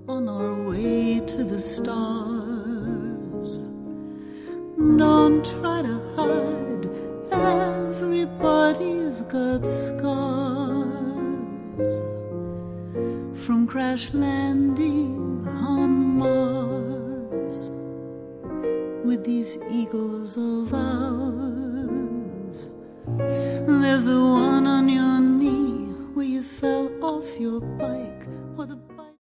on our way to the stars. Don't try to hide, everybody's got scars from crash landing on Mars with these egos of ours. There's the one on your knee where you fell off your bike, or the